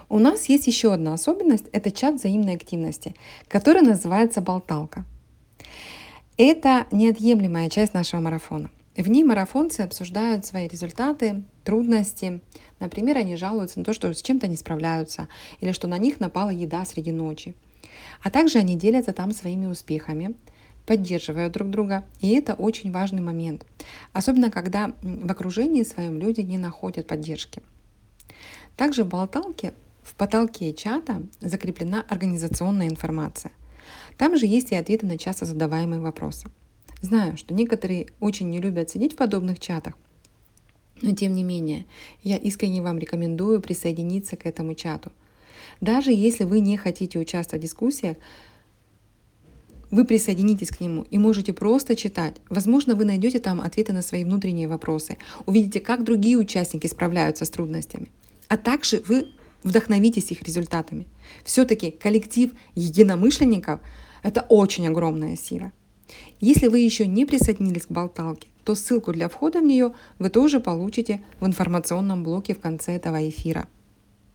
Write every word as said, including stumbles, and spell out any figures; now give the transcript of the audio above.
У нас есть еще одна особенность — это чат взаимной активности, который называется «Болталка». Это неотъемлемая часть нашего марафона. В ней марафонцы обсуждают свои результаты, трудности. Например, они жалуются на то, что с чем-то не справляются, или что на них напала еда среди ночи. А также они делятся там своими успехами, поддерживая друг друга. И это очень важный момент. Особенно, когда м, в окружении своем люди не находят поддержки. Также в болталке, в потолке чата закреплена организационная информация. Там же есть и ответы на часто задаваемые вопросы. Знаю, что некоторые очень не любят сидеть в подобных чатах, но тем не менее, я искренне вам рекомендую присоединиться к этому чату. Даже если вы не хотите участвовать в дискуссиях, вы присоединитесь к нему и можете просто читать. Возможно, вы найдете там ответы на свои внутренние вопросы, увидите, как другие участники справляются с трудностями. А также вы вдохновитесь их результатами. Все-таки коллектив единомышленников — это очень огромная сила. Если вы еще не присоединились к болталке, то ссылку для входа в нее вы тоже получите в информационном блоке в конце этого эфира.